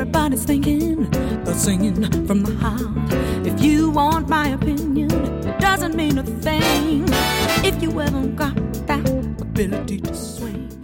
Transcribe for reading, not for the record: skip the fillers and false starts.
everybody's thinking, singing from the heart. If you want my opinion, it doesn't mean a thing if you haven't got that ability to swing.